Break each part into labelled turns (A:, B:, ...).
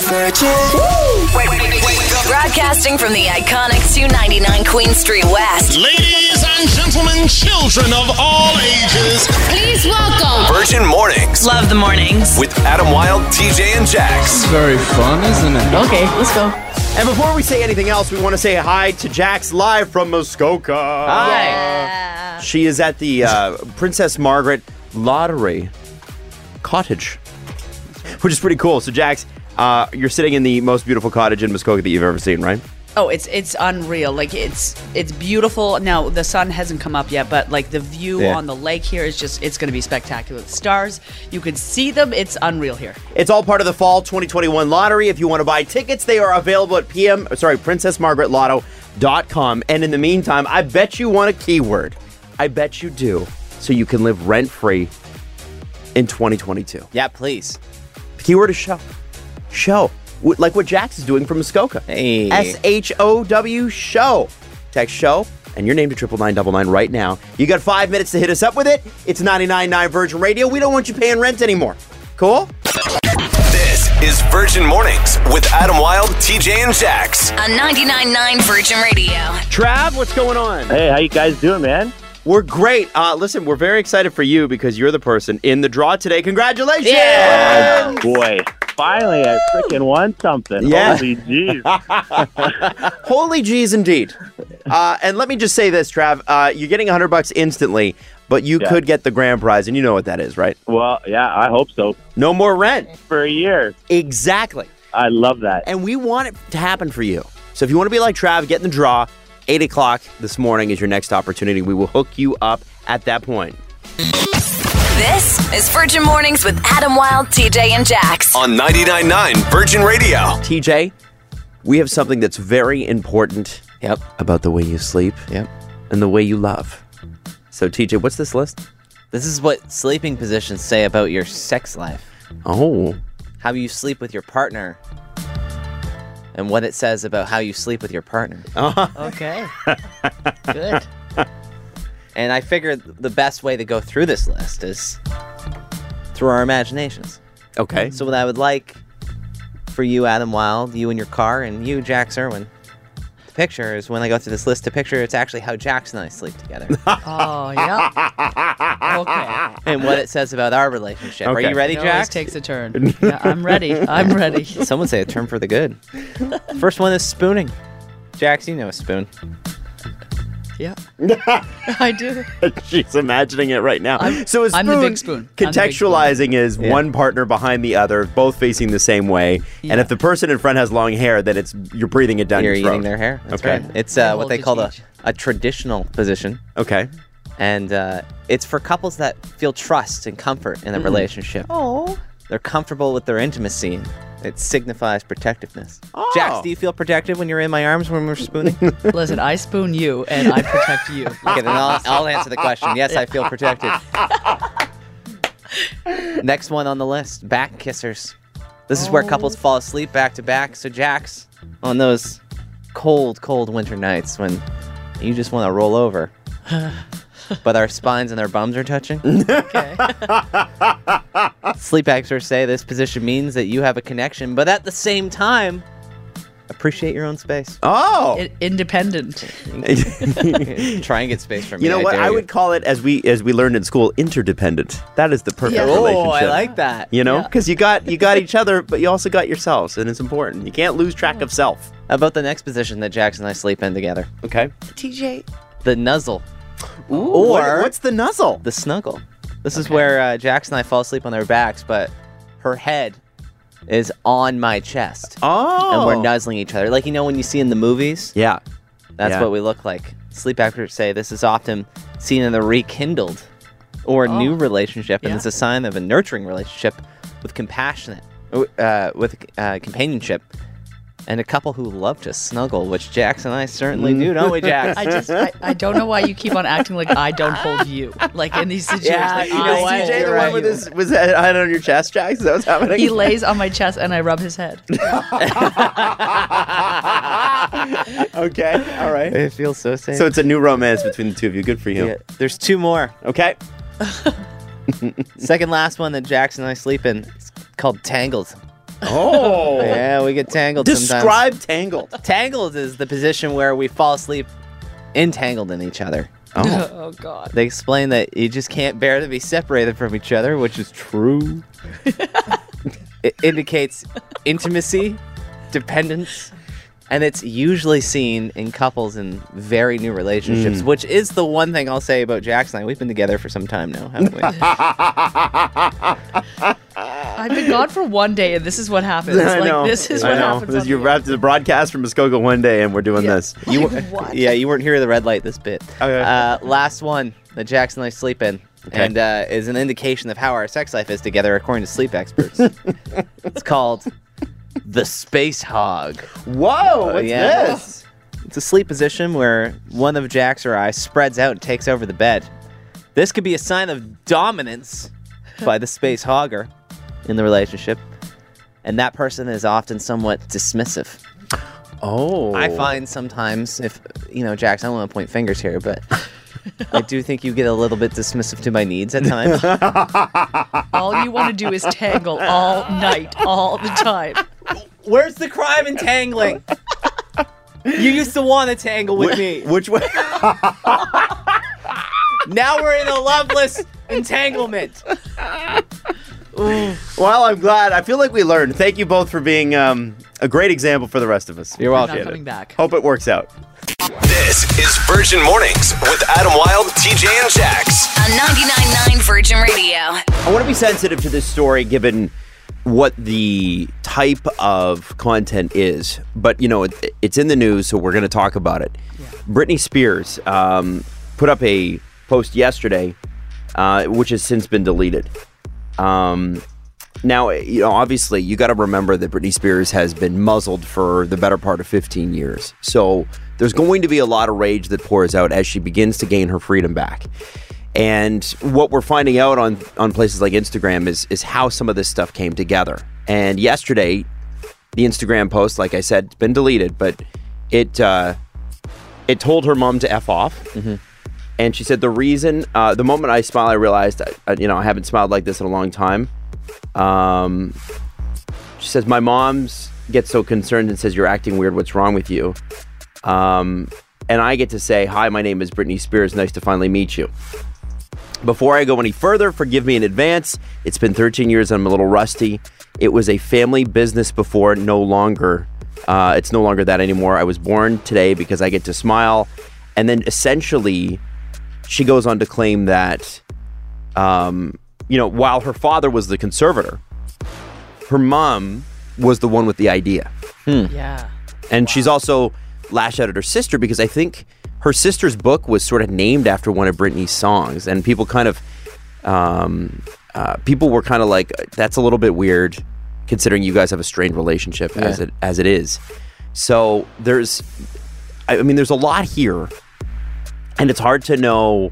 A: Virgin.
B: Wake up. Broadcasting from the iconic 299 Queen Street West.
C: Ladies and gentlemen, children of all ages,
D: please welcome
E: Virgin Mornings.
B: Love the mornings.
E: With Adam Wilde, TJ, and Jax.
F: Very fun, isn't it?
D: Okay, let's go.
G: And before we say anything else, we want to say hi to Jax live from Muskoka.
D: Hi.
G: She is at the Princess Margaret Lottery Cottage, which is pretty cool. So, Jax, you're sitting in the most beautiful cottage in Muskoka that you've ever seen, right?
D: Oh, it's unreal. Like it's beautiful. Now the sun hasn't come up yet, but like the view on the lake here is it's going to be spectacular. The stars, you can see them. It's unreal here.
G: It's all part of the Fall 2021 lottery. If you want to buy tickets, they are available at PrincessMargaretLotto.com. And in the meantime, I bet you want a keyword. I bet you do. So you can live rent-free in 2022.
H: Yeah, please.
G: The keyword is show. Show. Like what Jax is doing from Muskoka.
H: Hey.
G: SHOW, show. Text show and your name to 99999 right now. You got 5 minutes to hit us up with it. It's 99.9 Virgin Radio. We don't want you paying rent anymore. Cool?
E: This is Virgin Mornings with Adam Wilde, TJ, and Jax.
B: On 99.9 Virgin Radio.
G: Trav, what's going on?
I: Hey, how you guys doing, man?
G: We're great. Listen, we're very excited for you because you're the person in the draw today. Congratulations!
I: Yeah. Oh, boy. Finally, I freaking won something.
G: Yeah.
I: Holy jeez.
G: Holy jeez, indeed. And let me just say this, Trav. You're getting $100 instantly, but you could get the grand prize, and you know what that is, right?
I: Well, yeah, I hope so.
G: No more rent.
I: For a year.
G: Exactly.
I: I love that.
G: And we want it to happen for you. So if you want to be like Trav, get in the draw. 8 o'clock this morning is your next opportunity. We will hook you up at that point.
B: This is Virgin Mornings with Adam Wilde, TJ, and Jax.
E: On 99.9 Virgin Radio.
G: TJ, we have something that's very important about the way you sleep and the way you love. So, TJ, what's this list?
H: This is what sleeping positions say about your sex life.
G: Oh.
H: How you sleep with your partner. And what it says about how you sleep with your partner.
D: Okay. Good.
H: And I figured the best way to go through this list is through our imaginations.
G: Okay.
H: So what I would like for you, Adam Wilde, you in your car, and you, Jax Irwin, to picture is when I go through this list to picture, it's actually how Jax and I sleep together.
D: Oh, yeah. Okay.
H: And what it says about our relationship.
G: Okay.
H: Are you ready,
D: It always
H: Jax?
D: takes a turn. Yeah, I'm ready. I'm ready.
H: Some would say a turn for the good. First one is spooning. Jax, you know a spoon.
D: Yeah. I do.
G: She's imagining it right now. So a spoon,
D: I'm the big spoon.
G: Contextualizing is one partner behind the other, both facing the same way.
D: Yeah.
G: And if the person in front has long hair, then you're breathing it down your throat.
H: You're eating their hair. That's
G: Okay.
H: right. It's
D: They
H: what
D: hold
H: they
D: the
H: call
D: cheek.
H: a traditional position.
G: Okay.
H: And it's for couples that feel trust and comfort in a relationship.
D: Oh.
H: They're comfortable with their intimacy. It signifies protectiveness.
G: Oh.
H: Jax, do you feel protected when you're in my arms when we're spooning?
D: Listen, I spoon you and I protect you.
H: Okay, then I'll answer the question. Yes, I feel protected. Next one on the list, back kissers. This is where couples fall asleep back to back. So Jax, on those cold, cold winter nights when you just want to roll over, but our spines and our bums are touching.
D: Okay.
H: Sleep experts say this position means that you have a connection, but at the same time, appreciate your own space.
G: Oh.
D: Independent.
H: Try and get space from me.
G: You know what?
H: dare
G: I
H: you.
G: would call it, as we learned in school, interdependent. That is the perfect
D: Yeah.
G: relationship.
H: Oh, I like that.
G: You know,
D: Yeah.
G: because you got each other, but you also got yourselves, and it's important. You can't lose track of self.
H: How about the next position that Jax and I sleep in together?
G: Okay.
D: TJ.
H: The nuzzle.
G: Ooh,
H: Or-
G: what's the nuzzle?
H: The snuggle. This is where Jax and I fall asleep on their backs, but her head is on my chest.
G: Oh.
H: And we're nuzzling each other. Like, you know, when you see in the movies?
G: Yeah.
H: That's
G: Yeah.
H: what we look like. Sleep experts say this is often seen in a rekindled or a new relationship, and
D: Yeah.
H: it's a sign of a nurturing relationship with companionship, and a couple who love to snuggle, which Jax and I certainly do, don't we, Jax?
D: I don't know why you keep on acting like I don't hold you. Like in these situations.
H: Yeah,
D: like,
H: you know
D: I
H: what?
D: hold
G: TJ the
H: You're
G: one
H: right.
G: with his was that head on your chest, Jax? Is that what's happening?
D: He lays on my chest and I rub his head.
G: Okay. All right.
H: It feels so safe.
G: So it's a new romance between the two of you. Good for you.
H: Yeah, there's two more.
G: Okay.
H: Second last one that Jax and I sleep in. It's called Tangled.
G: Oh.
H: Yeah, we get tangled sometimes.
G: Describe tangled.
H: Tangled is the position where we fall asleep entangled in each other.
D: Oh God.
H: They explain that you just can't bear to be separated from each other, which is true. It indicates intimacy, dependence, and it's usually seen in couples in very new relationships, which is the one thing I'll say about Jax and I. We've been together for some time now, haven't we?
D: I've been gone for one day, and this is what happens.
G: I know.
D: This is what happens.
G: You wrapped the broadcast from Muskoka one day, and we're doing this.
D: What?
H: Yeah, you weren't here at the red light this bit.
G: Okay.
H: Last one that Jax and I sleep in, and is an indication of how our sex life is together, according to sleep experts. It's called the space hog.
G: Whoa, what's this?
H: It's a sleep position where one of Jax or I spreads out and takes over the bed. This could be a sign of dominance by the space hogger in the relationship, and that person is often somewhat dismissive.
G: Oh.
H: I find sometimes, if, Jax, I don't want to point fingers here, but I do think you get a little bit dismissive to my needs at times.
D: All you want to do is tangle all night, all the time.
H: Where's the crime in tangling? You used to want to tangle with me.
G: Which way?
H: Now we're in a loveless entanglement.
G: Well, I'm glad. I feel like we learned. Thank you both for being a great example for the rest of us.
H: You're
D: I'm
H: welcome.
D: not coming back.
G: Hope it works out.
E: This is Virgin Mornings with Adam Wilde, TJ, and Jax.
B: On 99.9 Virgin Radio.
G: I want to be sensitive to this story given what the type of content is. But, it's in the news, so we're going to talk about it. Yeah. Britney Spears put up a post yesterday, which has since been deleted. Now, obviously, you got to remember that Britney Spears has been muzzled for the better part of 15 years. So there's going to be a lot of rage that pours out as she begins to gain her freedom back. And what we're finding out on places like Instagram is how some of this stuff came together. And yesterday, the Instagram post, like I said, it's been deleted, but it told her mom to F off. Mm-hmm. And she said the reason, the moment I smiled, I realized, I haven't smiled like this in a long time. She says, my mom's gets so concerned and says, you're acting weird. What's wrong with you? And I get to say, hi, my name is Britney Spears. Nice to finally meet you. Before I go any further, forgive me in advance. It's been 13 years and I'm a little rusty. It was a family business before, no longer. It's no longer that anymore. I was born today because I get to smile. And then essentially, she goes on to claim that, while her father was the conservator, her mom was the one with the idea.
D: Yeah.
G: And she's also lashed out at her sister because I think her sister's book was sort of named after one of Britney's songs. And people kind of, people were kind of like, that's a little bit weird considering you guys have a strained relationship as it is. So there's a lot here. And it's hard to know.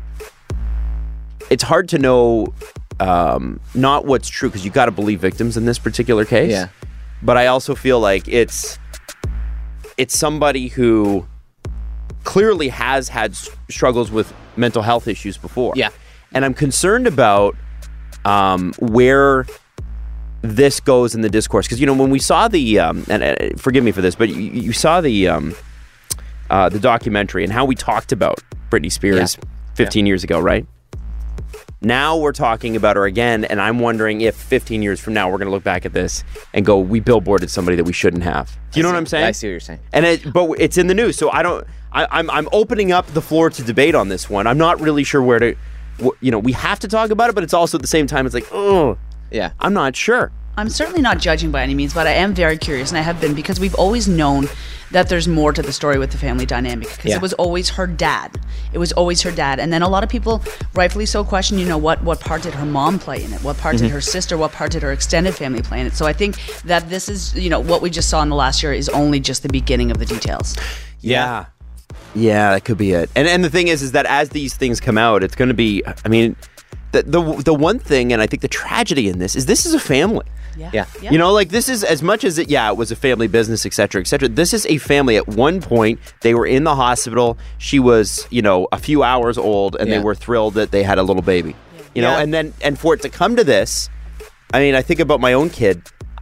G: Not what's true because you got to believe victims in this particular case.
H: Yeah.
G: But I also feel like it's somebody who clearly has had struggles with mental health issues before.
H: Yeah.
G: And I'm concerned about where this goes in the discourse because when we saw the and forgive me for this, but you saw the documentary and how we talked about Britney Spears 15 years ago, right? Now we're talking about her again, and I'm wondering if 15 years from now we're going to look back at this and go, we billboarded somebody that we shouldn't have. Do you know what I'm saying?
H: I see what you're saying.
G: But it's in the news, so I'm opening up the floor to debate on this one. I'm not really sure where to, we have to talk about it, but it's also at the same time, it's like, oh,
H: yeah,
G: I'm not sure.
D: I'm certainly not judging by any means, but I am very curious, and I have been because we've always known that there's more to the story with the family dynamic because it was always her dad. It was always her dad. And then a lot of people, rightfully so, question, what part did her mom play in it? What part did her sister, what part did her extended family play in it? So I think that this is, what we just saw in the last year is only just the beginning of the details.
G: Yeah. Yeah, that could be it. And the thing is that as these things come out, it's going to be, the one thing, and I think the tragedy in this is a family.
H: Yeah.
G: This is as much as it was a family business, et cetera, et cetera. This is a family. At one point, they were in the hospital. She was, a few hours old, and they were thrilled that they had a little baby. And for it to come to this, I think about my own kid.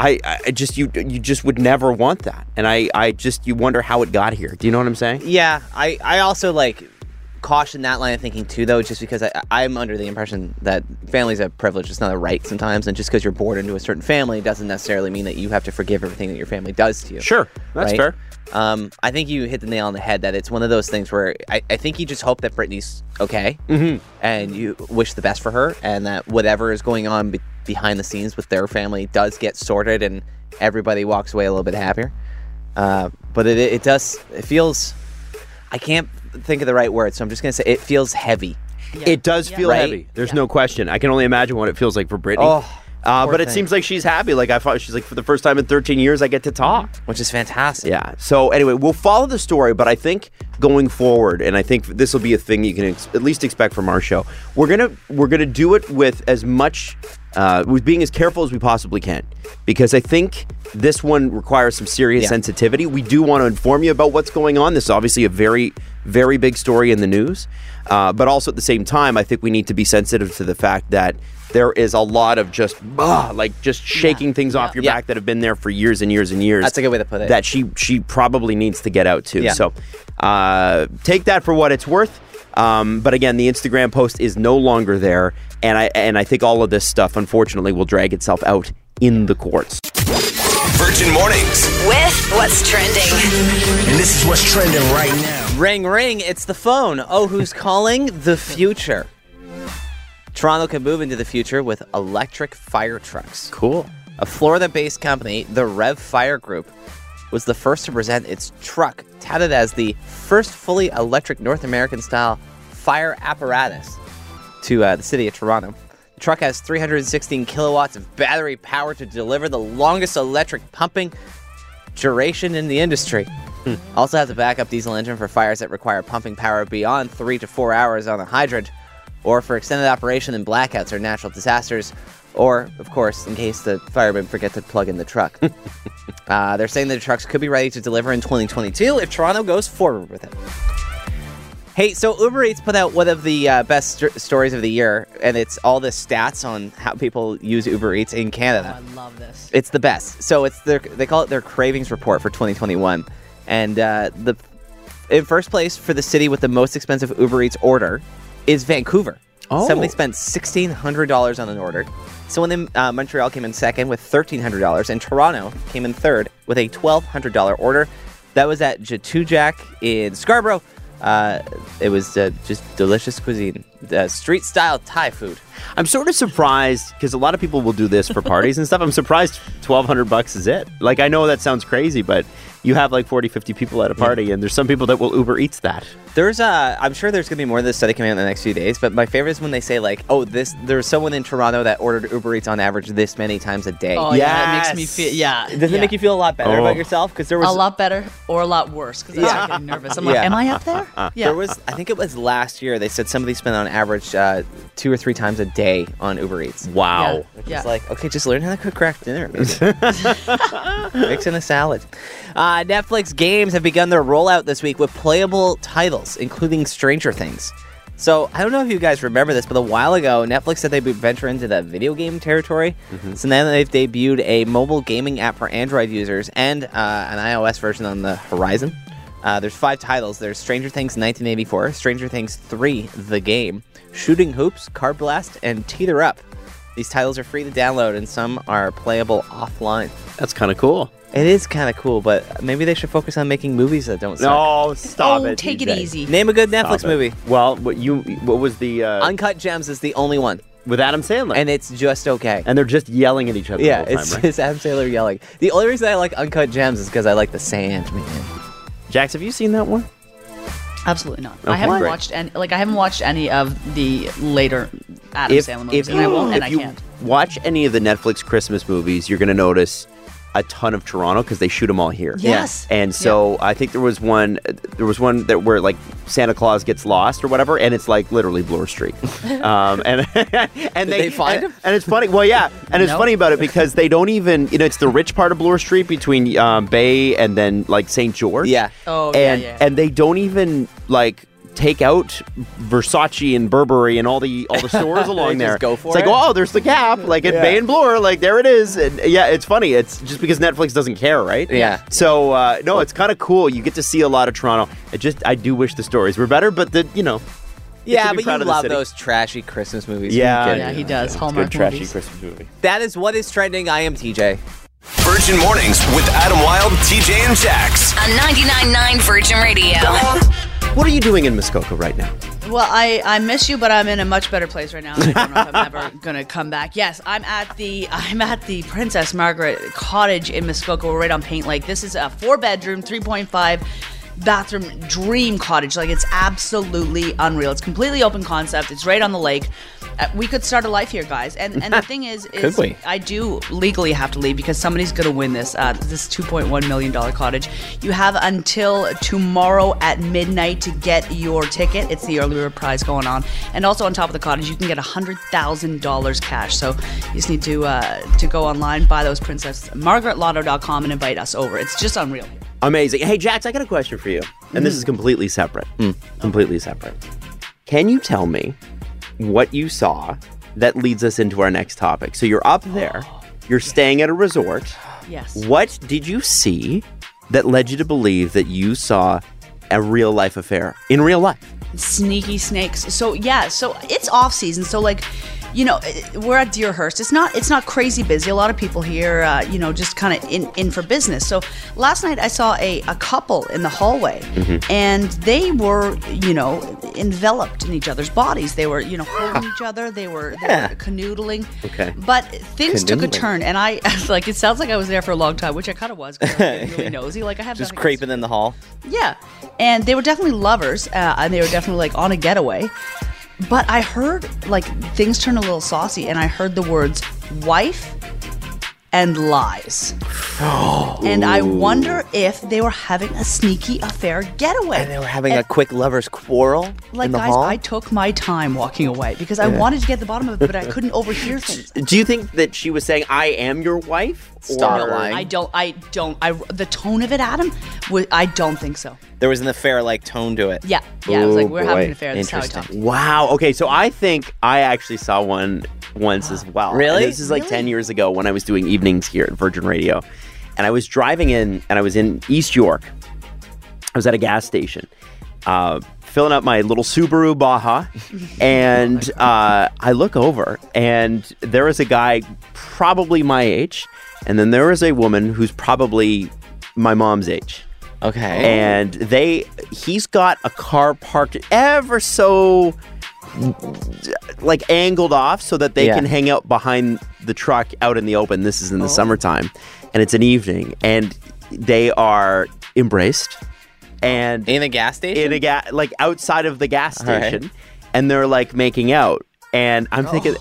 G: I just you just would never want that, and I just you wonder how it got here. Do you know what I'm saying?
H: Yeah, I also like caution that line of thinking too, though, just because I'm under the impression that family's a privilege, it's not a right sometimes, and just because you're born into a certain family doesn't necessarily mean that you have to forgive everything that your family does to you.
G: Sure, that's
H: right?
G: fair.
H: I think you hit the nail on the head that it's one of those things where I think you just hope that Britney's okay, and you wish the best for her, and that whatever is going on behind the scenes with their family does get sorted, and everybody walks away a little bit happier. But it feels, I can't think of the right word, so I'm just going to say it feels heavy.
D: Yeah.
G: It does feel
H: Right?
G: heavy. There's no question. I can only imagine what it feels like for Britney. But it
H: thing.
G: seems like she's happy. Like I thought, she's like, for the first time in 13 years, I get to talk.
H: Which is fantastic.
G: Yeah. So anyway, we'll follow the story, but I think going forward, and I think this will be a thing you can at least expect from our show. We're gonna do it with as much, with being as careful as we possibly can, because I think this one requires some serious sensitivity. We do want to inform you about what's going on. This is obviously a very, very big story in the news, but also at the same time, I think we need to be sensitive to the fact that there is a lot of just shaking things off your back that have been there for years and years and years.
H: That's a good way to put it.
G: That she probably needs to get out too.
H: Yeah.
G: So take that for what it's worth. But again, the Instagram post is no longer there, and I think all of this stuff, unfortunately, will drag itself out in the courts.
E: Virgin Mornings.
B: With what's trending.
C: And this is what's trending right now.
H: Ring, ring, it's the phone. Oh, who's calling? The future. Toronto could move into the future with electric fire trucks.
G: Cool.
H: A Florida-based company, the Rev Fire Group, was the first to present its truck, touted as the first fully electric North American-style fire apparatus to the city of Toronto. The truck has 316 kilowatts of battery power to deliver the longest electric pumping duration in the industry. Also has a backup diesel engine for fires that require pumping power beyond 3 to 4 hours on a hydrant, or for extended operation in blackouts or natural disasters, or, of course, in case the firemen forget to plug in the truck. They're saying that the trucks could be ready to deliver in 2022 if Toronto goes forward with it. Hey, so Uber Eats put out one of the best stories of the year, and it's all the stats on how people use Uber Eats in Canada.
D: I love this.
H: It's the best. So they call it their cravings report for 2021. And in first place for the city with the most expensive Uber Eats order is Vancouver.
G: Oh.
H: Somebody spent $1,600 on an order. Someone in Montreal came in second with $1,300, and Toronto came in third with a $1,200 order. That was at Jatujak in Scarborough. It was just delicious cuisine, street-style Thai food.
G: I'm sort of surprised because a lot of people will do this for parties and stuff. I'm surprised $1,200 is it. Like, I know that sounds crazy, but you have like 40, 50 people at a party, and there's some people that will Uber Eats that.
H: I'm sure there's going to be more of this study coming out in the next few days, but my favorite is when they say, like, there's someone in Toronto that ordered Uber Eats on average this many times a day.
D: Oh, yeah, it makes me feel,
H: Does it make you feel a lot better about yourself? Because there was
D: a lot better or a lot worse because I start getting nervous. I'm like, am I up there?
H: There was, I think it was last year, they said somebody spent on average 2 or 3 times a day on Uber Eats.
G: Wow.
H: It's like, okay, just learn how to cook craft dinner. Mixing a salad. Netflix games have begun their rollout this week with playable titles, including Stranger Things. So, I don't know if you guys remember this, but a while ago, Netflix said they'd venture into the video game territory. So now they've debuted a mobile gaming app for Android users and an iOS version on the horizon. There's 5 titles. There's Stranger Things 1984, Stranger Things 3, The Game, Shooting Hoops, Card Blast, and Teeter Up. These titles are free to download, and some are playable offline.
G: That's kind of cool.
H: It is kind of cool, but maybe they should focus on making movies that don't suck.
G: No, stop it.
D: Take
G: TJ.
D: it easy.
H: Name a good Netflix movie.
G: Well, what was the
H: Uncut Gems is the only one,
G: with Adam Sandler?
H: and it's just okay.
G: And they're just yelling at each other
H: Yeah,
G: the whole time,
H: it's
G: right?
H: just Adam Sandler yelling. The only reason I like Uncut Gems is because I like the sand, man.
G: Jax, have you seen that one?
D: Absolutely not.
G: Okay,
D: I haven't
G: great.
D: watched any of the later Adam Sandler movies, and I won't, and I can't.
G: Watch any of the Netflix Christmas movies, you're going to notice a ton of Toronto because they shoot them all here.
D: Yes.
G: And so I think there was one that where like Santa Claus gets lost or whatever, and it's like literally Bloor Street. And
H: they find him?
G: And it's funny. Well, yeah, and it's funny about it because they don't even, it's the rich part of Bloor Street between Bay and then like St. George.
H: Yeah.
D: Oh,
G: and
D: yeah.
G: and they don't even like take out Versace and Burberry and all the stores along there.
H: Just go for
G: it's like,
H: it?
G: oh, there's the Gap, like at Bay and Bloor, like there it is. And yeah, it's funny. It's just because Netflix doesn't care, right?
H: Yeah.
G: So no, it's kind of cool. You get to see a lot of Toronto. I do wish the stories were better, but
H: Yeah,
G: be
H: but
G: proud
H: you
G: of the
H: love
G: city.
H: those trashy Christmas movies.
G: Yeah.
D: Yeah, he does. Hallmark
G: good trashy
D: movies.
G: Christmas movie.
H: That is what is trending. I am TJ.
E: Virgin Mornings with Adam Wilde, TJ, and Jax.
B: On 99.9 Virgin Radio.
G: What are you doing in Muskoka right now?
D: Well, I miss you, but I'm in a much better place right now. I don't know if I'm ever gonna come back. Yes, I'm at the Princess Margaret Cottage in Muskoka. We're right on Paint Lake. This is a 4-bedroom, 3.5 bathroom dream cottage. Like, it's absolutely unreal. It's completely open concept. It's right on the lake. We could start a life here, guys. And the thing is
H: Could we?
D: I do legally have to leave because somebody's going to win this $2.1 million cottage. You have until tomorrow at midnight to get your ticket. It's the early bird prize going on. And also on top of the cottage, you can get $100,000 cash. So you just need to go online, buy those princessmargaretlotto.com and invite us over. It's just unreal.
G: Amazing. Hey, Jax, I got a question for you. And this is completely separate. Completely separate. Can you tell me what you saw that leads us into our next topic? So you're up there. You're staying at a resort.
D: Yes.
G: What did you see that led you to believe that you saw a real-life affair in real life?
D: Sneaky snakes. So it's off season. So like, you know, we're at Deerhurst. It's not crazy busy. A lot of people here, just kind of in for business. So last night I saw a couple in the hallway, and they were, enveloped in each other's bodies. They were, holding each other. They were canoodling.
G: Okay.
D: But things took a turn, and I like. It sounds like I was there for a long time, which I kind of was. 'Cause I was really nosy. Like I have
H: Just
D: nothing else
H: creeping
D: to
H: in the hall.
D: Yeah, and they were definitely lovers, and they were definitely like on a getaway. But I heard like things turn a little saucy, and I heard the words "wife" and "lies," and I wonder if they were having a sneaky affair getaway.
H: And they were having a quick lover's quarrel
D: Like,
H: in the
D: guys,
H: hall.
D: I took my time walking away because I wanted to get to the bottom of it, but I couldn't overhear things.
G: Do you think that she was saying, I am your wife?
H: Stop
G: Or-
H: lying.
D: I don't. The tone of it, Adam, I don't think so.
H: There was an affair-like tone to it.
D: Yeah. It was like, we're having
G: boy.
D: an affair. This is how I talk.
H: Interesting.
G: Wow. Okay, so I think I actually saw one once as well.
H: Really?
G: And this is like 10 years ago when I was doing evenings here at Virgin Radio. And I was driving in, and I was in East York. I was at a gas station, filling up my little Subaru Baja. And I look over, and there is a guy probably my age. And then there is a woman who's probably my mom's age.
H: Okay.
G: And he's got a car parked ever so like angled off so that they can hang out behind the truck out in the open. This is in the summertime, and it's an evening, and they are embraced and
H: in a gas station?
G: like outside of the gas
H: All right.
G: station, and they're like making out. And I'm thinking,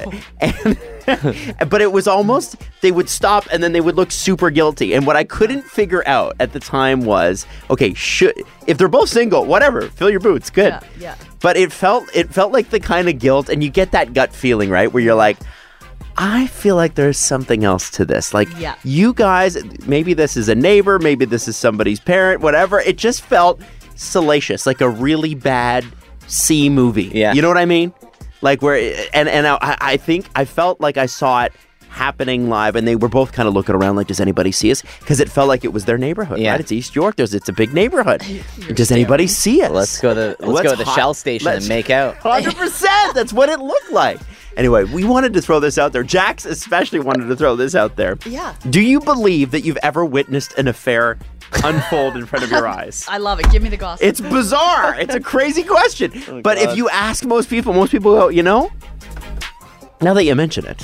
G: but it was almost, they would stop and then they would look super guilty. And what I couldn't figure out at the time was, okay, if they're both single, whatever, fill your boots, good.
D: Yeah.
G: But it felt like the kind of guilt, and you get that gut feeling, right? Where you're like, I feel like there's something else to this. Like, you guys, maybe this is a neighbor, maybe this is somebody's parent, whatever. It just felt salacious, like a really bad C movie.
H: Yeah.
G: You know what I mean? Like I think I felt like I saw it happening live, and they were both kind of looking around like, does anybody see us? Because it felt like it was their neighborhood,
H: Yeah.
G: right? It's East York. It's a big neighborhood. Does anybody see us?
H: Let's go to the Shell station and make out.
G: 100%. That's what it looked like. Anyway, we wanted to throw this out there. Jax especially wanted to throw this out there.
D: Yeah.
G: Do you believe that you've ever witnessed an affair unfold in front of your eyes?
D: I love it. Give me the gossip.
G: It's bizarre. It's a crazy question. But if you ask most people go, now that you mention it.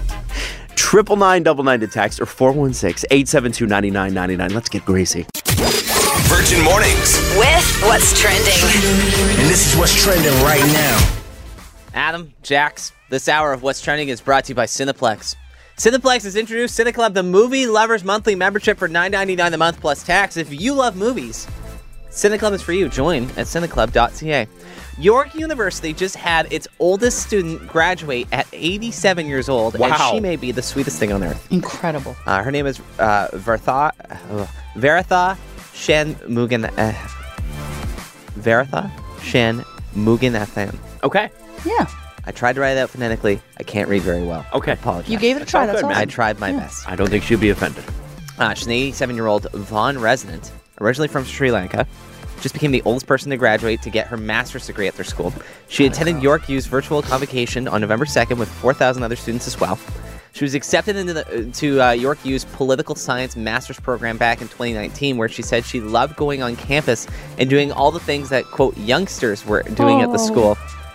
G: 999 to text or 416-872-9999. Let's get greasy.
E: Virgin Mornings.
B: With What's Trending.
C: And this is what's trending right now.
H: Adam, Jax, this hour of What's Trending is brought to you by Cineplex. Cineplex has introduced CineClub, the movie lovers monthly membership for $9.99 a month plus tax. If you love movies, CineClub is for you. Join at cineclub.ca. York University just had its oldest student graduate at 87 years old, and
G: Wow.
H: she may be the sweetest thing on earth.
D: incredible.
H: Her name is Veritha Shen Mugan. Veritha Shen Mugen FM.
G: Okay.
D: Yeah.
H: I tried to write it out phonetically. I can't read very well.
G: Okay.
H: I apologize.
D: You gave it a try. That's
G: good, man.
H: I
D: awesome.
H: tried my best.
G: I don't think she'll be offended.
H: She's an 87-year-old Vaughan resident, originally from Sri Lanka. Just became the oldest person to graduate to get her master's degree at their school. She attended York U's virtual convocation on November 2nd with 4,000 other students as well. She was accepted into York U's political science master's program back in 2019, where she said she loved going on campus and doing all the things that, quote, youngsters were doing at the school.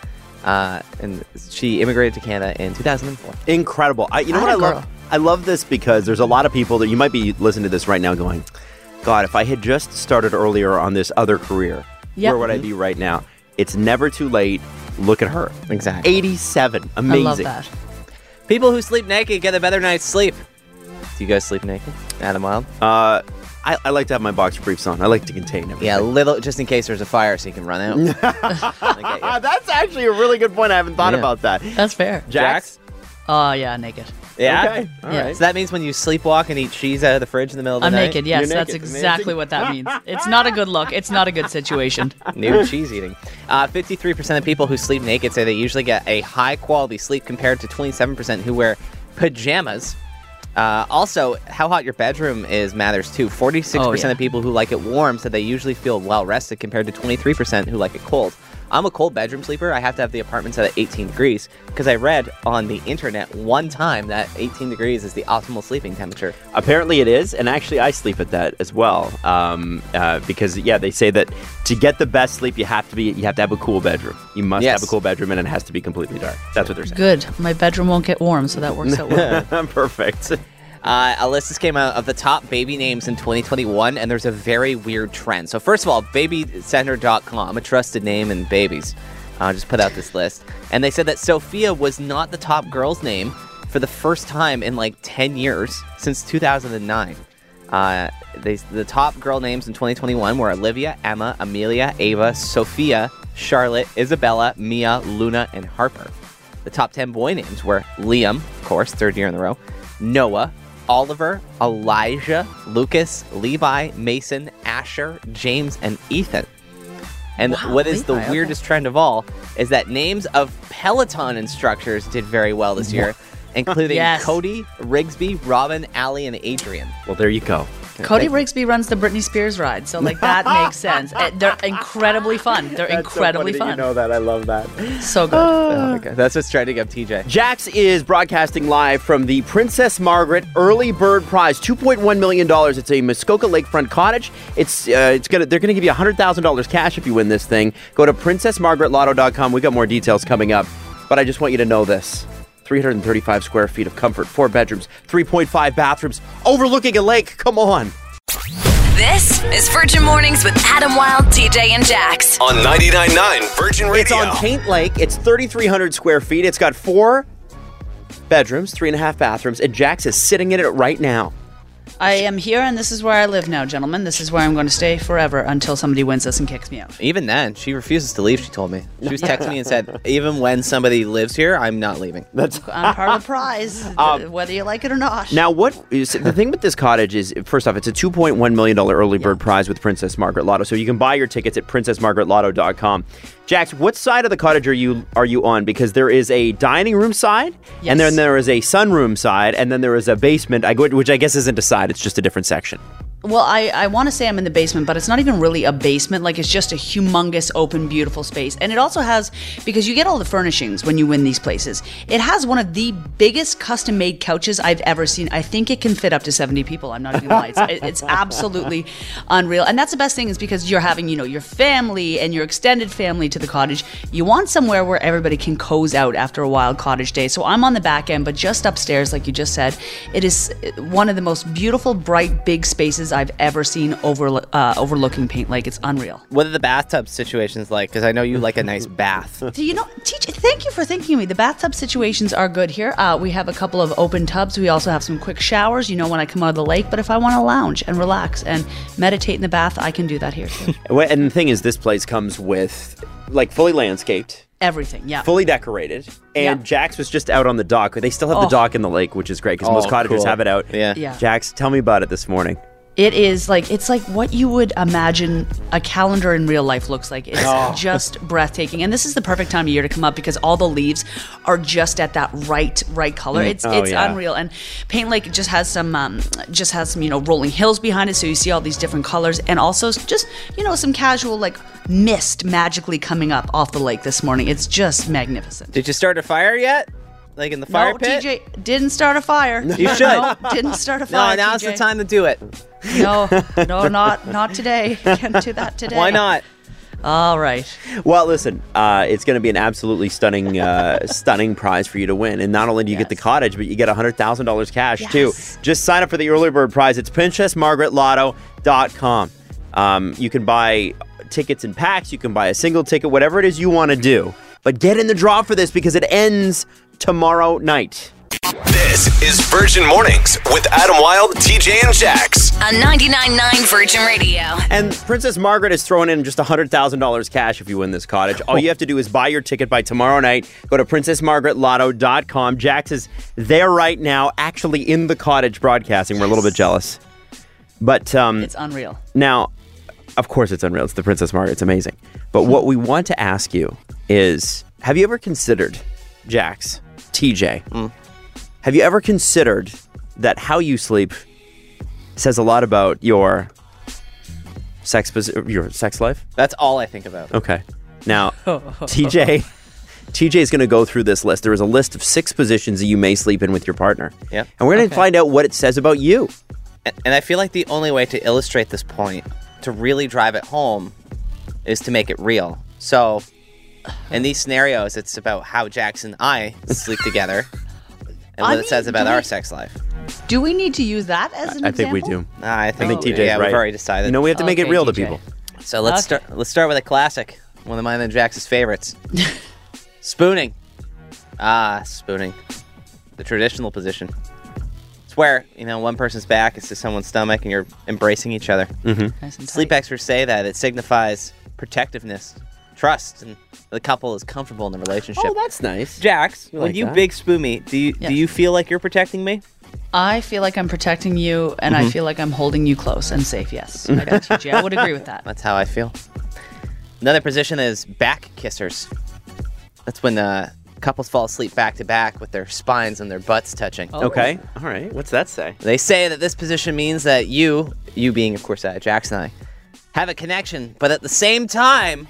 H: And she immigrated to Canada in 2004.
G: Incredible. You know what I love? I love this because there's a lot of people that you might be listening to this right now going, God, if I had just started earlier on this other career, where would I be right now? It's never too late. Look at her.
H: Exactly.
G: 87. Amazing.
D: I love that.
H: People who sleep naked get a better night's sleep. Do you guys sleep naked? Adam Wilde?
G: I like to have my boxer briefs on. I like to contain everything.
H: Yeah, little, just in case there's a fire so you can run out.
G: That's actually a really good point. I haven't thought about that.
D: That's fair.
G: Jax?
D: Oh, yeah, naked.
H: Yeah?
G: Okay. All
D: Yeah.
G: right.
H: So that means when you sleepwalk and eat cheese out of the fridge in the middle of the
D: I'm
H: night?
D: naked, yes.
G: You're
D: That's
G: naked.
D: exactly
G: Amazing.
D: what that means. It's not a good look. It's not a good situation.
H: New cheese eating. 53% of people who sleep naked say they usually get a high quality sleep compared to 27% who wear pajamas. Also, how hot your bedroom is matters too. 46% of people who like it warm said they usually feel well rested compared to 23% who like it cold. I'm a cold bedroom sleeper. I have to have the apartment set at 18 degrees because I read on the internet one time that 18 degrees is the optimal sleeping temperature.
G: Apparently it is, and actually I sleep at that as well. Because they say that to get the best sleep, you have to have a cool bedroom. You must have a cool bedroom, and it has to be completely dark. That's what they're saying.
D: Good. My bedroom won't get warm, so that works out well.
G: Perfect.
H: A list just came out of the top baby names in 2021, and there's a very weird trend. So first of all, babycenter.com, a trusted name in babies, just put out this list. And they said that Sophia was not the top girl's name for the first time in like 10 years, since 2009. The top girl names in 2021 were Olivia, Emma, Amelia, Ava, Sophia, Charlotte, Isabella, Mia, Luna, and Harper. The top 10 boy names were Liam, of course, third year in a row, Noah, Oliver, Elijah, Lucas, Levi, Mason, Asher, James, and Ethan. And what is the weirdest trend of all is that names of Peloton instructors did very well this year, including Cody, Rigsby, Robin, Allie, and Adrian.
G: Well, there you go.
D: Cody Rigsby runs the Britney Spears ride, so that makes sense. They're incredibly fun. They're incredibly fun.
G: You know that. I love that.
D: So good.
H: Oh my God. That's what's trending up, TJ.
G: Jax is broadcasting live from the Princess Margaret Early Bird Prize, $2.1 million. It's a Muskoka Lakefront cottage. They're gonna give you $100,000 cash if you win this thing. Go to princessmargaretlotto.com. We got more details coming up, but I just want you to know this. 335 square feet of comfort, 4 bedrooms, 3.5 bathrooms, overlooking a lake. Come on.
B: This is Virgin Mornings with Adam Wilde, TJ, and Jax.
E: On 99.9 Virgin Radio.
G: It's on Paint Lake. It's 3,300 square feet. It's got 4 bedrooms, 3.5 bathrooms, and Jax is sitting in it right now.
D: I am here, and this is where I live now, gentlemen. This is where I'm going to stay forever until somebody wins this and kicks me out.
H: Even then, she refuses to leave, she told me. She was texting me and said, even when somebody lives here, I'm not leaving.
D: I'm part of the prize, whether you like it or not.
G: Now, what is the thing with this cottage is, first off, it's a $2.1 million early bird prize with Princess Margaret Lotto. So you can buy your tickets at princessmargaretlotto.com. Jax, what side of the cottage are you on? Because there is a dining room side, and then there is a sunroom side, and then there is a basement, which I guess isn't a side, it's just a different section.
D: Well, I want to say I'm in the basement, but it's not even really a basement. Like, it's just a humongous, open, beautiful space. And it also has, because you get all the furnishings when you win these places, it has one of the biggest custom-made couches I've ever seen. I think it can fit up to 70 people. I'm not even lying. It's absolutely unreal. And that's the best thing, is because you're having, your family and your extended family to the cottage. You want somewhere where everybody can cozy out after a wild cottage day. So I'm on the back end, but just upstairs, like you just said, it is one of the most beautiful, bright, big spaces I've ever seen overlooking Paint Lake. It's unreal.
H: What are the bathtub situations like? Because I know you like a nice bath.
D: TJ, thank you for thinking of me. The bathtub situations are good here. We have a couple of open tubs. We also have some quick showers, when I come out of the lake. But if I want to lounge and relax and meditate in the bath, I can do that here too.
G: And the thing is, this place comes with, fully landscaped.
D: Everything, yeah.
G: Fully decorated. And Jax was just out on the dock. They still have the dock in the lake, which is great, because most cottages have it out.
H: Yeah.
G: Jax, tell me about it this morning.
D: It is like, it's like what you would imagine a calendar in real life looks like. It's just breathtaking. And this is the perfect time of year to come up because all the leaves are just at that right color. It's unreal. And Paint Lake just has some rolling hills behind it, so you see all these different colors, and also just some casual like mist magically coming up off the lake this morning. It's just magnificent.
H: Did you start a fire yet? Like in the fire pit?
D: No, TJ didn't start a fire.
H: You should.
D: No, didn't start a fire.
H: No, now's
D: TJ.
H: the time to do it.
D: No, not today. Can't do that today.
H: Why not?
D: All right.
G: Well, listen, it's going to be an absolutely stunning prize for you to win. And not only do you get the cottage, but you get $100,000 cash, too. Just sign up for the early bird prize. It's PrincessMargaretLotto.com. You can buy tickets in packs. You can buy a single ticket, whatever it is you want to do. But get in the draw for this because it ends tomorrow night.
E: This is Virgin Mornings with Adam Wilde, TJ, and Jax.
B: On 99.9 Virgin Radio.
G: And Princess Margaret is throwing in just $100,000 cash if you win this cottage. All you have to do is buy your ticket by tomorrow night. Go to PrincessMargaretLotto.com. Jax is there right now, actually in the cottage broadcasting. We're a little bit jealous. But
D: it's unreal.
G: Now, of course it's unreal. It's the Princess Margaret. It's amazing. But what we want to ask you is, have you ever considered, Jax, TJ, have you ever considered that how you sleep says a lot about your sex life?
H: That's all I think about.
G: Okay. Now, TJ is going to go through this list. There is a list of 6 positions that you may sleep in with your partner.
H: Yep.
G: And we're going to find out what it says about you.
H: And I feel like the only way to illustrate this point, to really drive it home, is to make it real. So, in these scenarios, it's about how Jax and I sleep together and what it says about our sex life.
D: Do we need to use that as an
G: I
D: example?
G: think we do.
H: I think
G: TJ's
H: yeah,
G: right.
H: We've already decided.
G: We have to make it real to
D: TJ.
G: people.
H: So let's start with a classic, one of mine and Jax's favorites. Spooning. Spooning. The traditional position. It's where, one person's back is to someone's stomach and you're embracing each other.
D: Nice and
H: Sleep
D: tight.
H: experts say that it signifies protectiveness, trust, and the couple is comfortable in the relationship.
G: Oh, that's nice.
H: Jax, when
G: like
H: you
G: that.
H: big spoon me, do you feel like you're protecting me?
D: I feel like I'm protecting you, and I feel like I'm holding you close and safe. Yes, I got TJ. I would agree with that.
H: That's how I feel. Another position is back kissers. That's when couples fall asleep back to back with their spines and their butts touching.
D: Oh.
G: Okay. All right. What's that say?
H: They say that this position means that you being, of course, Jax and I, have a connection, but at the same time,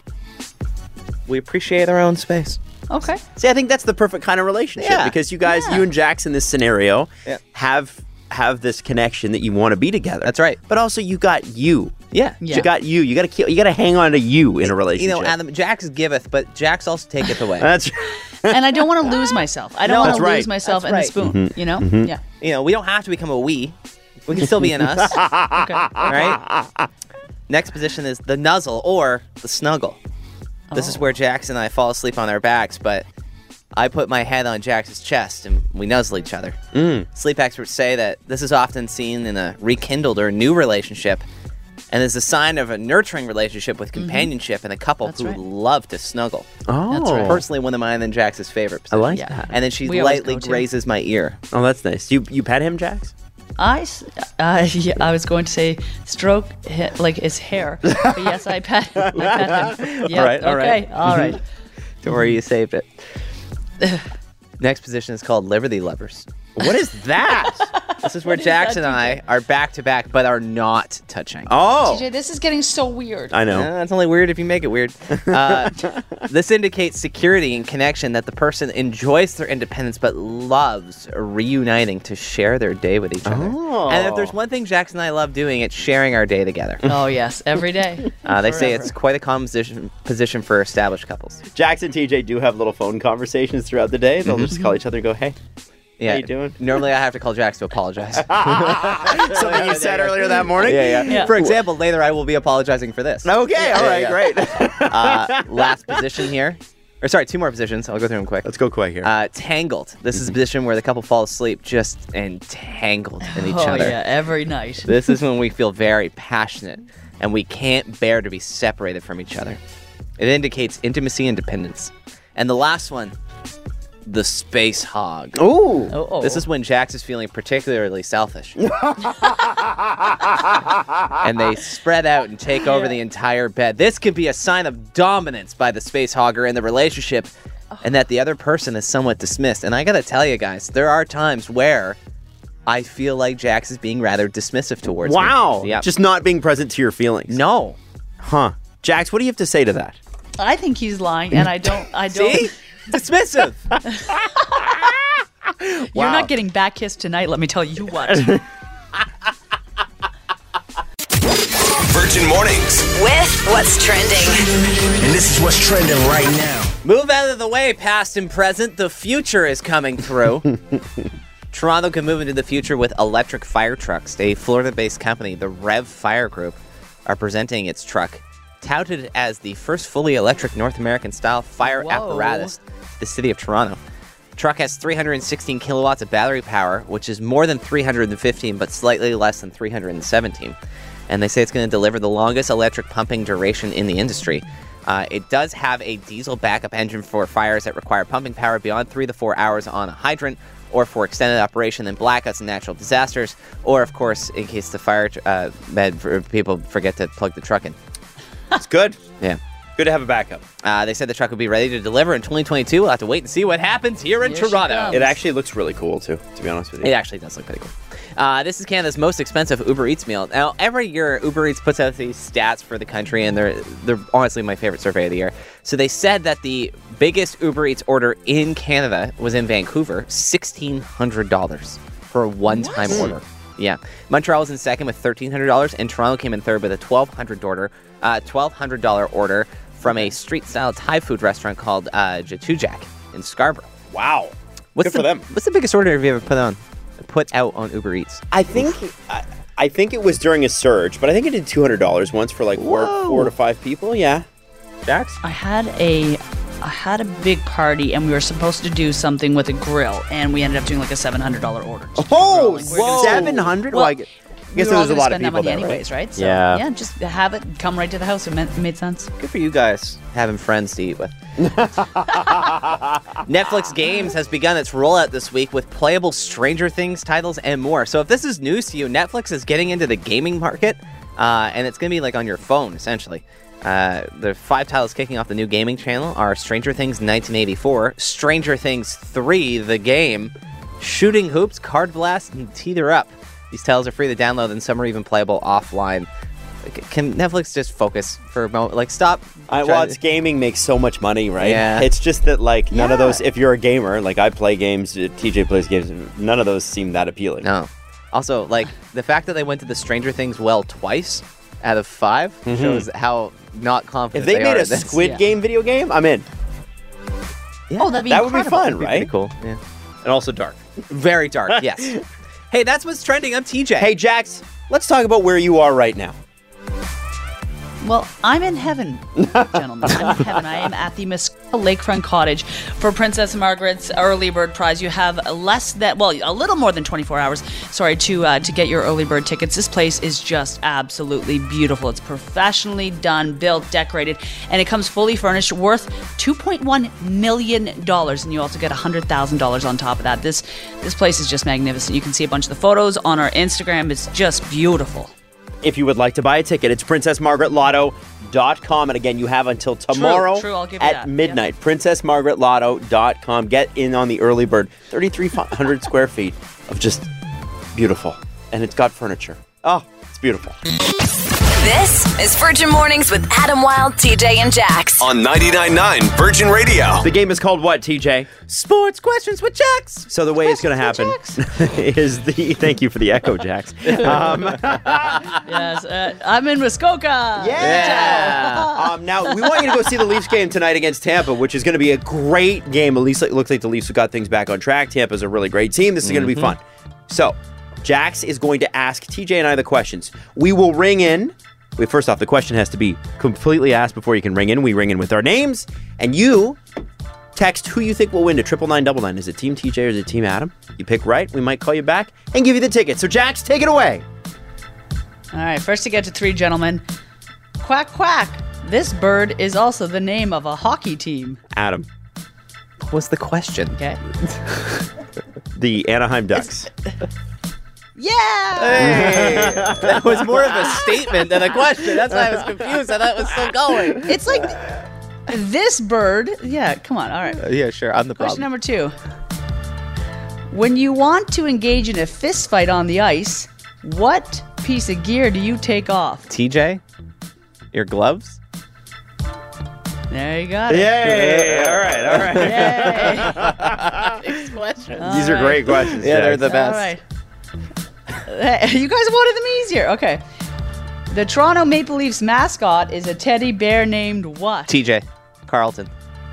H: we appreciate our own space.
D: Okay.
G: See, I think that's the perfect kind of relationship
H: Yeah.
G: because you guys, you and Jax in this scenario,
H: Yeah.
G: have this connection that you want to be together.
H: That's right.
G: But also, you got you.
H: Yeah.
D: Yeah.
G: You got you. You got to hang on to you in a relationship.
H: Adam, Jax giveth, but Jax also taketh away.
G: That's
D: And I don't want to lose myself. I don't want
G: that's
D: to
G: right.
D: lose myself
H: That's
D: in the spoon. Yeah.
H: We don't have to become a we. We can still be an us.
D: Okay.
H: All right? Next position is the nuzzle or the snuggle. This is where Jax and I fall asleep on our backs, but I put my head on Jax's chest and we nuzzle each other. Sleep experts say that this is often seen in a rekindled or new relationship and is a sign of a nurturing relationship with companionship and a couple
D: That's
H: who
D: right.
H: love to snuggle.
D: That's right.
H: Personally, one of mine and Jax's favorite
G: I
H: positions.
G: like
D: Yeah.
G: that.
H: And then she
D: We always
H: lightly
D: go to.
H: grazes my ear.
G: Oh, that's nice. You pet him, Jax?
D: I was going to say stroke like his hair, but yes, I pet him. Yep,
G: All right, all right.
D: Okay. All right.
H: Don't worry, you saved it. Next position is called Liberty Lovers.
G: What is that?
H: This is where Jax and I are back to back, but are not touching.
G: Oh,
D: TJ, this is getting so weird.
G: I know.
H: It's only weird if you make it weird. This indicates security and connection that the person enjoys their independence but loves reuniting to share their day with each other.
G: Oh.
H: And if there's one thing Jax and I love doing, it's sharing our day together.
D: Oh yes, every day.
H: They say
D: Forever.
H: it's quite a common position for established couples.
G: Jax and TJ do have little phone conversations throughout the day. They'll just call each other and go, hey.
H: Yeah.
G: How you doing?
H: Normally I have to call Jax to apologize.
G: Something you said earlier that morning?
D: Yeah.
H: For example, later I will be apologizing for this.
G: Okay, all right,
H: yeah.
G: great.
H: Last position here. Or sorry, 2 more positions. I'll go through them quick.
G: Let's go quick here.
H: Tangled. This is a position where the couple fall asleep just entangled in each
D: Oh
H: other.
D: yeah, every night.
H: This is when we feel very passionate and we can't bear to be separated from each other. It indicates intimacy and dependence. And the last one, the space hog.
G: Ooh.
D: Oh.
H: This is when Jax is feeling particularly selfish. And they spread out and take over the entire bed. This could be a sign of dominance by the space hogger in the relationship, and that the other person is somewhat dismissed. And I gotta tell you guys, there are times where I feel like Jax is being rather dismissive towards me.
G: Wow.
H: Yeah.
G: Just not being present to your feelings.
H: No.
G: Huh. Jax, what do you have to say to that?
D: I think he's lying, and I don't.
H: See? Dismissive.
D: You're not getting back kissed tonight, let me tell you what.
E: Virgin Mornings.
B: With What's Trending.
C: And this is what's trending right now.
H: Move out of the way, past and present. The future is coming through. Toronto can move into the future with electric fire trucks. A Florida-based company, the Rev Fire Group, are presenting its truck, touted as the first fully electric North American-style fire apparatus, the city of Toronto. The truck has 316 kilowatts of battery power, which is more than 315, but slightly less than 317. And they say it's going to deliver the longest electric pumping duration in the industry. It does have a diesel backup engine for fires that require pumping power beyond 3 to 4 hours on a hydrant, or for extended operation in blackouts and natural disasters, or, of course, in case the fire people forget to plug the truck in.
G: It's good.
H: Yeah.
G: Good to have a backup.
H: They said the truck would be ready to deliver in 2022. We'll have to wait and see what happens here in
D: Here she
H: Toronto.
D: comes.
G: It actually looks really cool, too, to be honest with you.
H: It actually does look pretty cool. This is Canada's most expensive Uber Eats meal. Now, every year, Uber Eats puts out these stats for the country, and they're honestly my favorite survey of the year. So they said that the biggest Uber Eats order in Canada was in Vancouver, $1,600 for a one-time order. Yeah. Montreal was in second with $1,300, and Toronto came in third with a $1,200 order from a street-style Thai food restaurant called Jatujak in Scarborough.
G: Wow.
H: Good
G: for them.
H: What's the biggest order have you ever put out on Uber Eats?
G: I think it was during a surge, but I think I did $200 once for like 4 to 5 people. Yeah. Jax?
D: I had a big party, and we were supposed to do something with a grill, and we ended up doing like a $700 order.
G: Oh,
D: Like, we're gonna-
G: 700? Well, I guess
D: we were all
G: there's a
D: gonna
G: lot of
D: spend that
G: people
D: money
G: there, right?
D: anyways, right? So,
G: Yeah.
D: just have it come right to the house. It made sense.
H: Good for you guys having friends to eat with. Netflix Games has begun its rollout this week with playable Stranger Things titles and more. So if this is news to you, Netflix is getting into the gaming market, and it's going to be like on your phone, essentially. The 5 titles kicking off the new gaming channel are Stranger Things 1984, Stranger Things 3, the game, Shooting Hoops, Card Blast, and Teeter Up. These titles are free to download, and some are even playable offline. Can Netflix just focus for a moment? Like, stop.
G: Well, it's gaming makes so much money, right?
H: Yeah.
G: It's just that, like, none of those, if you're a gamer, like I play games, TJ plays games, none of those seem that appealing.
H: No. Also, like, the fact that they went to the Stranger Things well twice out of 5 shows how not confident
G: If they made
H: are
G: a
H: at this.
G: Squid Game video game, I'm in.
D: Oh, that'd be
G: That would be
D: incredible.
G: fun, right?
H: Pretty cool. Yeah.
G: And also dark.
H: Very dark, yes. Hey, that's what's trending. I'm TJ.
G: Hey, Jax, let's talk about where you are right now.
D: Well, I'm in heaven, gentlemen. I'm in heaven. I am at the Muskoka Lakefront Cottage for Princess Margaret's Early Bird Prize. You have a little more than 24 hours, to get your early bird tickets. This place is just absolutely beautiful. It's professionally done, built, decorated, and it comes fully furnished, worth $2.1 million. And you also get $100,000 on top of that. This place is just magnificent. You can see a bunch of the photos on our Instagram. It's just beautiful.
G: If you would like to buy a ticket, it's princessmargaretlotto.com. And again, you have until tomorrow
D: True, I'll give you
G: at
D: that.
G: midnight. Princessmargaretlotto.com. Get in on the early bird. 3,300 square feet of just beautiful. And it's got furniture. Oh, it's beautiful.
B: This is Virgin Mornings with Adam Wilde, TJ, and Jax.
E: On 99.9 Virgin Radio.
G: The game is called what, TJ?
H: Sports questions with Jax.
G: So the way it's going to happen is thank you for the echo, Jax.
D: Yes, I'm in Muskoka.
G: Yeah. Now, we want you to go see the Leafs game tonight against Tampa, which is going to be a great game. At least it looks like the Leafs have got things back on track. Tampa's a really great team. This is going to be fun. So, Jax is going to ask TJ and I the questions. We will ring in. First off, the question has to be completely asked before you can ring in. We ring in with our names, and you text who you think will win to 99999. Is it Team TJ or is it Team Adam? You pick right, we might call you back and give you the ticket. So, Jax, take it away.
D: All right, first to get to 3, gentlemen. Quack, quack. This bird is also the name of a hockey team.
G: Adam.
H: was the question?
D: Okay.
G: The Anaheim Ducks.
D: Yeah.
H: Hey, that was more of a statement than a question. That's why I was confused. I thought it was still going.
D: It's like this bird. Yeah, come on. All right.
H: Yeah, sure. I'm the
D: Question
H: problem.
D: number 2. When you want to engage in a fist fight on the ice, what piece of gear do you take off?
H: TJ, your gloves?
D: There you got it.
G: Yay! All right, all right.
D: Yay.
H: Next question.
G: These are great questions.
H: Yeah, they're
G: Jack.
H: the best.
D: All right. You guys wanted them easier. Okay. The Toronto Maple Leafs mascot is a teddy bear named what?
H: TJ, Carlton.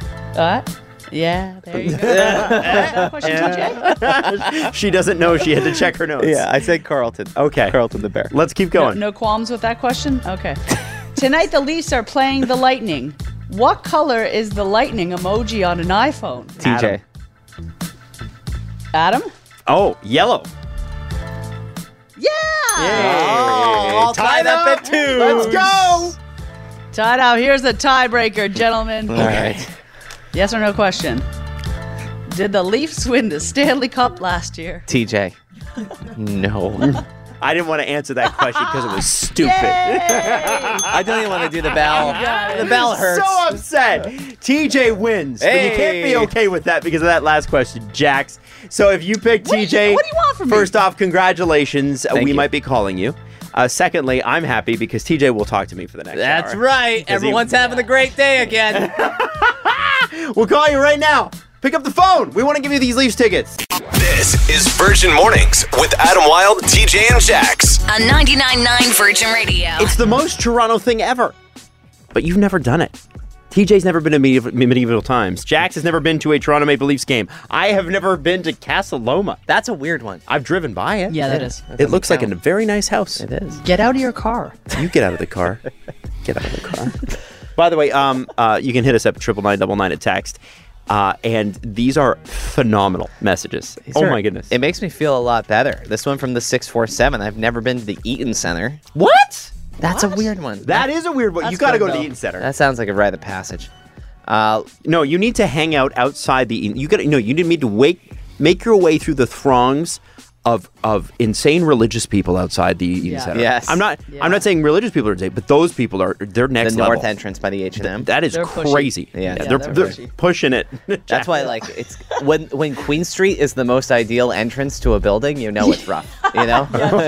D: Yeah, there you go. That question, TJ?
G: She doesn't know. She had to check her notes.
H: Yeah, I said Carlton.
G: Okay.
H: Carlton the bear.
G: Let's keep going.
D: No qualms with that question? Okay. Tonight the Leafs are playing the Lightning. What color is the lightning emoji on an iPhone?
H: TJ.
D: Adam?
G: Oh, yellow.
D: Yeah!
H: All tied up at 2.
G: Let's go.
D: Tied out. Here's the tiebreaker, gentlemen.
H: All right.
D: Yes or no question. Did the Leafs win the Stanley Cup last year?
H: TJ. No.
G: I didn't want to answer that question because it was stupid.
H: I don't even want to do the bell. The bell hurts.
G: So upset. TJ wins. But you can't be
H: Hey.
G: okay with that because of that last question, Jax. So if you picked
D: What do
G: TJ,
D: you want from me?
G: first off, congratulations.
H: Thank
G: We
H: you.
G: might be calling you. Secondly, I'm happy because TJ will talk to me for the next
H: That's
G: hour.
H: right. Everyone's having a great day again.
G: We'll call you right now. Pick up the phone. We want to give you these Leafs tickets.
E: This is Virgin Mornings with Adam Wilde, TJ, and Jax.
B: On 99.9 Virgin Radio.
G: It's the most Toronto thing ever. But you've never done it. TJ's never been to medieval times. Jax has never been to a Toronto Maple Leafs game. I have never been to Casa Loma.
H: That's a weird one.
G: I've driven by it.
D: Yeah, that is.
G: It looks like a very nice house.
H: It is.
D: Get out of your car.
G: You get out of the car. Get out of the car. By the way, you can hit us up at 99999 at text. And these are phenomenal messages. My goodness.
H: It makes me feel a lot better. This one from the 647. I've never been to the Eaton Center.
G: What?
H: That's a weird one.
G: That is a weird one.
D: That's
G: You got to
D: good,
G: go to the
D: though.
G: Eaton Center.
H: That sounds like a rite of passage.
G: No, you need to hang out outside the Eaton. You need to make your way through the throngs of insane religious people outside the Eaton
D: Yeah.
G: Center.
H: Yes.
G: I'm not saying religious people are insane, but those people they're
H: The
G: next level.
H: north entrance by the H&M.
G: That is
D: They're pushing.
G: crazy.
H: Yeah.
D: Yeah,
G: they're
D: they're pushy.
G: pushing it.
H: That's why, like, it's when Queen Street is the most ideal entrance to a building, you know it's rough. You know.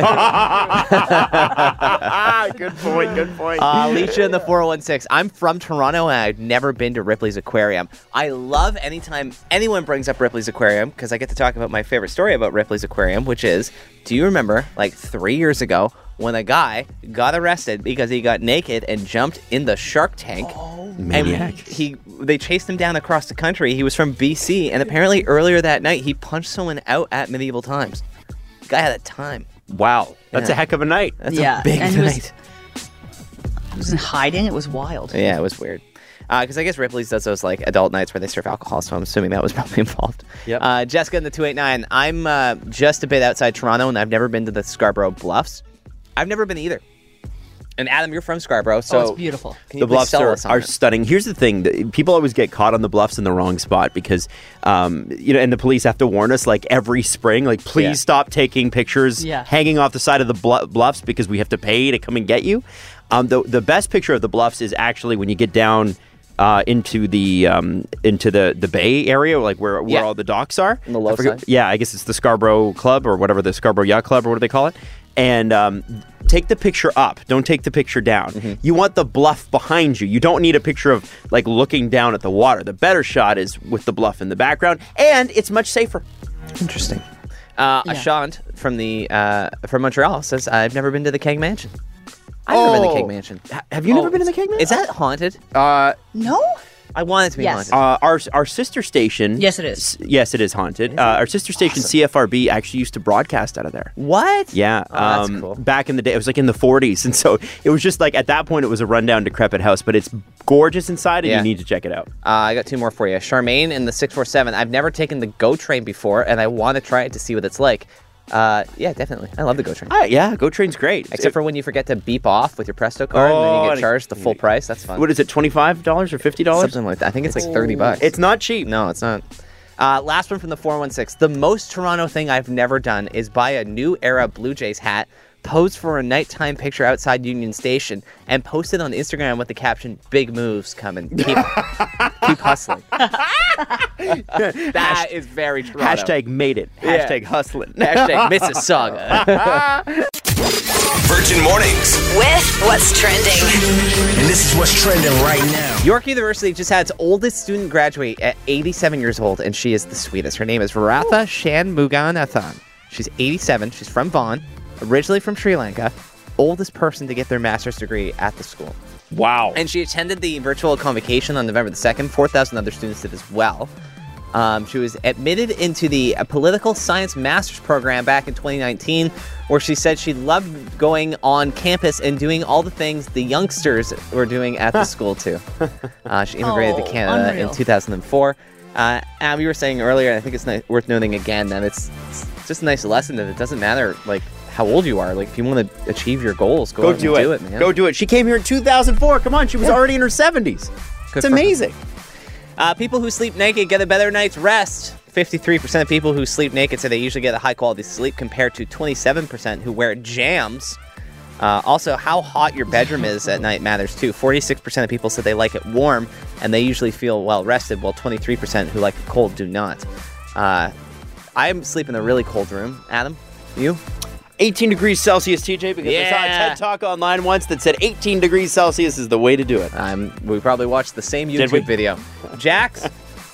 G: Good point. Good point.
H: Alicia in the 416. I'm from Toronto and I've never been to Ripley's Aquarium. I love anytime anyone brings up Ripley's Aquarium because I get to talk about my favorite story about Ripley's Aquarium, which is, do you remember, like 3 years ago, when a guy got arrested because he got naked and jumped in the shark tank?
G: Maniac.
H: And they chased him down across the country. He was from BC, and apparently earlier that night he punched someone out at Medieval Times. Guy had a time.
G: Wow, that's
H: Yeah.
G: a heck of a night.
H: That's
D: Yeah,
H: a big
D: and he was-
H: night.
D: He was in hiding. It was wild.
H: Yeah, it was weird. Because I guess Ripley's does those like adult nights where they serve alcohol, so I'm assuming that was probably involved.
G: Yep.
H: Jessica in the 289. I'm just a bit outside Toronto, and I've never been to the Scarborough Bluffs. I've never been either. And Adam, you're from Scarborough, so
D: it's beautiful.
H: Can you
G: The
H: please
G: bluffs
H: sell us on
G: are
H: it?
G: stunning. Here's the thing: people always get caught on the bluffs in the wrong spot because, and the police have to warn us like every spring, like please
H: Yeah.
G: stop taking pictures
D: Yeah.
G: hanging off the side of the bluffs because we have to pay to come and get you. The best picture of the bluffs is actually when you get down into the bay area, like where
H: Yeah.
G: all the docks are.
H: On the low
G: I forget-
H: side.
G: Yeah, I guess it's the Scarborough Club or whatever, the Scarborough Yacht Club or what do they call it? And take the picture up. Don't take the picture down.
H: Mm-hmm.
G: You want the bluff behind you. You don't need a picture of like looking down at the water. The better shot is with the bluff in the background, and it's much safer.
H: Interesting. Ashant from Montreal says, I've never been to the Keg Mansion. I've never been to the Keg Mansion.
G: Have you never been to the Keg Mansion?
H: Is that haunted?
D: No?
H: I want it to be
D: Yes.
H: haunted.
G: Our sister station.
D: Yes, it is.
G: Yes, it is haunted. Our sister station, CFRB, actually used to broadcast out of there.
H: What?
G: Yeah,
H: Oh, that's cool.
G: back in the day, it was like in the 40s, and so it was just like at that point, it was a rundown, decrepit house, but it's gorgeous inside, and
H: Yeah.
G: you need to check it out.
H: I got two more for you. Charmaine in the 647. I've never taken the GO train before, and I want to try it to see what it's like. Yeah, definitely. I love the Go Train.
G: Yeah, Go Train's great.
H: Except for when you forget to beep off with your Presto card and then you get charged the full price. That's fun.
G: What is it, $25 or $50?
H: Something like that. I think it's like $30.
G: It's not cheap.
H: No, it's not. Last one from the 416. The most Toronto thing I've never done is buy a New Era Blue Jays hat, pose for a nighttime picture outside Union Station, and post it on Instagram with the caption, "Big moves coming. Keep hustling." That is very Toronto.
G: Hashtag made it. Hashtag hustling.
H: Hashtag Mississauga.
E: Virgin Mornings.
B: With What's Trending.
C: And this is what's trending right now.
H: York University just had its oldest student graduate at 87 years old, and she is the sweetest. Her name is Ratha Shanmuganathan. She's 87. She's from Vaughan, originally from Sri Lanka. Oldest person to get their master's degree at the school.
G: Wow.
H: And she attended the virtual convocation on November the 2nd. 4,000 other students did as well. She was admitted into the political science master's program back in 2019, where she said she loved going on campus and doing all the things the youngsters were doing at the school, too. She immigrated to Canada
D: unreal.
H: in 2004. And we were saying earlier, and I think it's worth noting again, that it's just a nice lesson that it doesn't matter, like, how old you are. Like, if you want to achieve your goals, go out and do it, man.
G: Go do it. She came here in 2004. Come on, she was already in her 70s. It's amazing.
H: People who sleep naked get a better night's rest. 53% of people who sleep naked say they usually get a high-quality sleep compared to 27% who wear jams. Also, how hot your bedroom is at night matters, too. 46% of people said they like it warm, and they usually feel well-rested, while 23% who like it cold do not. I sleep in a really cold room. Adam, you?
G: 18 degrees Celsius, TJ, because I saw a TED Talk online once that said 18 degrees Celsius is the way to do it.
H: We probably watched the same YouTube video. Jax?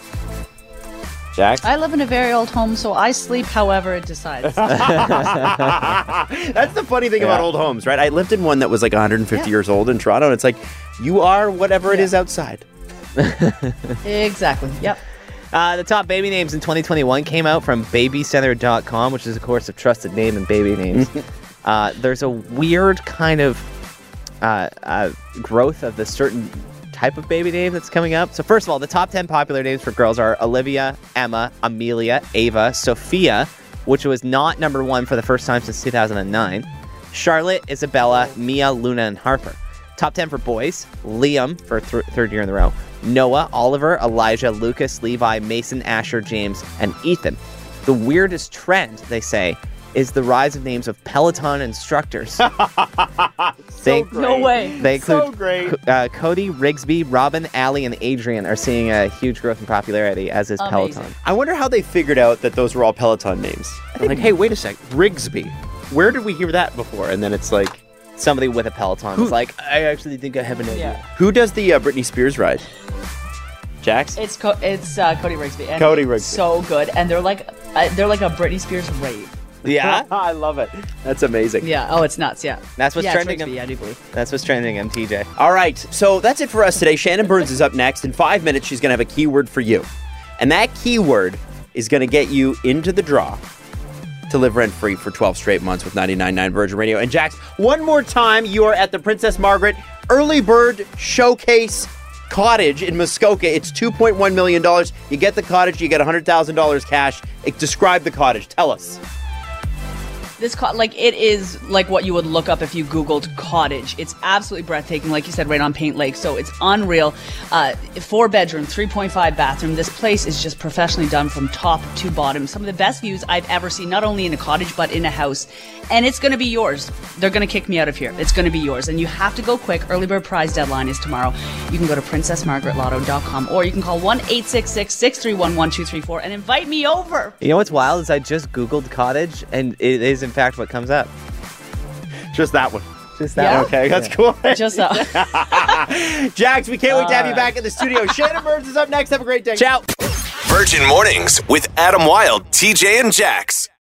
G: Jax?
D: I live in a very old home, so I sleep however it decides.
G: That's the funny thing about old homes, right? I lived in one that was like 150 years old in Toronto, and it's like, you are whatever it is outside.
D: Exactly. Yep.
H: The top baby names in 2021 came out from babycenter.com, which is, of course, a trusted name in baby names. There's a weird kind of growth of the certain type of baby name that's coming up. So first of all, the top 10 popular names for girls are Olivia, Emma, Amelia, Ava, Sophia, which was not number one for the first time since 2009, Charlotte, Isabella, Mia, Luna, and Harper. Top 10 for boys, Liam for third year in a row, Noah, Oliver, Elijah, Lucas, Levi, Mason, Asher, James, and Ethan. The weirdest trend, they say, is the rise of names of Peloton instructors.
D: No way.
H: They include
G: So great.
H: Cody, Rigsby, Robin, Allie, and Adrian are seeing a huge growth in popularity, as is
D: Amazing.
H: Peloton.
G: I wonder how they figured out that those were all Peloton names. Like, hey, wait a sec, Rigsby. Where did we hear that before? And then it's like,
H: Somebody with a Peloton was like, I actually think I have an idea.
G: who does the Britney Spears ride? Jax?
D: It's Cody Rigsby. And
G: Cody
D: it's
G: Rigsby.
D: So good, and they're like a Britney Spears rave.
H: Yeah?
G: I love it. That's amazing.
D: Yeah. Oh, it's nuts. Yeah.
H: That's what's
D: yeah,
H: trending.
D: Rigsby, I do believe.
H: That's what's trending, MTJ.
G: All right, so that's it for us today. Shannon Burns is up next. In 5 minutes, she's going to have a keyword for you. And that keyword is going to get you into the draw to live rent-free for 12 straight months with 99.9 Virgin Radio. And Jax, one more time, you are at the Princess Margaret Early Bird Showcase Cottage in Muskoka. It's $2.1 million. You get the cottage, you get $100,000 cash. Describe the cottage. Tell us.
D: This it is like what you would look up if you Googled cottage. It's absolutely breathtaking, like you said, right on Paint Lake. So it's unreal. 4-bedroom, 3.5 bathroom. This place is just professionally done from top to bottom. Some of the best views I've ever seen, not only in a cottage but in a house. And it's going to be yours. They're going to kick me out of here. It's going to be yours, and you have to go quick. Early bird prize deadline is tomorrow. You can go to princessmargaretlotto.com, or you can call 1-866-631-1234 and invite me over.
H: You know what's wild is I just Googled cottage, and it is in fact what comes up.
G: Just that one.
H: Just that
D: Yeah?
H: one.
G: Okay, that's cool.
D: Just
G: Jax, we can't wait to have you back in the studio. Shannon Burns is up next. Have a great day.
H: Ciao.
E: Virgin Mornings with Adam Wilde, TJ, and Jax.